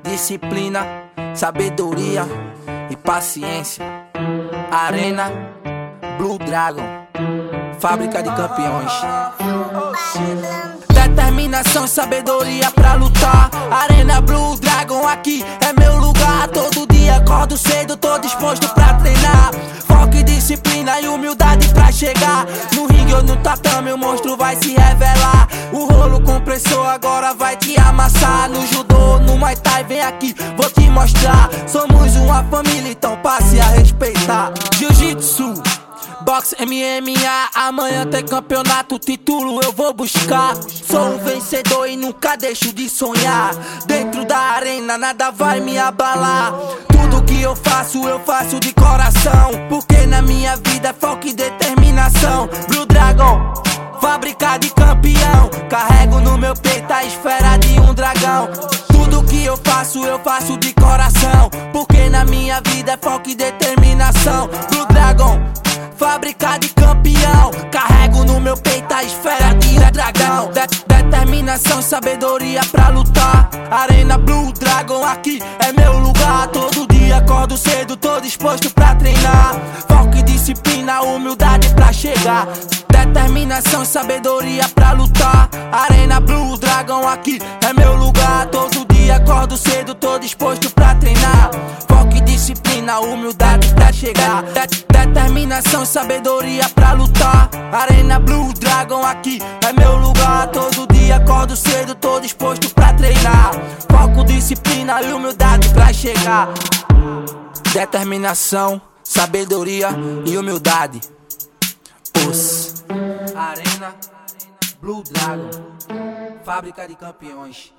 disciplina, sabedoria e paciência. Arena Blue Dragon, fábrica de campeões. Determinação, sabedoria pra lutar. Arena Blue Dragon, aqui é meu lugar. Todo dia acordo cedo, tô disposto pra treinar. Foco e disciplina e humildade pra chegar. No ringue ou no tatame o monstro vai se revelar. O rolo compressor agora vai te amassar. No judô, no muay thai, vem aqui, vou te mostrar. Somos uma família, então passe a respeitar. Jiu-jitsu, boxe, MMA, amanhã tem campeonato, título eu vou buscar. Sou um vencedor e nunca deixo de sonhar. Dentro da arena nada vai me abalar. Tudo que eu faço de coração, porque na minha vida é foco e determinação. Blue Dragon, fábrica de campeão, carrego no meu peito a esfera de um dragão. Tudo que eu faço de coração, porque na minha vida é foco e determinação. Blue Dragon, fábrica de campeão, carrego no meu peito a esfera de um dragão. Determinação, sabedoria pra lutar. Arena Blue Dragon, aqui é meu lugar. Todo dia acordo cedo, tô disposto pra treinar. Foco e disciplina, humildade pra chegar. Determinação, sabedoria pra lutar. Arena Blue Dragon, aqui é meu lugar. Todo dia acordo cedo, tô disposto pra treinar. Foco e disciplina, humildade pra chegar. Determinação, sabedoria pra lutar. Arena Blue Dragon, aqui é meu lugar. Todo dia acordo cedo, tô disposto pra treinar. Foco, disciplina e humildade pra chegar. Determinação, sabedoria e humildade. Arena Blue Dragon, fábrica de campeões.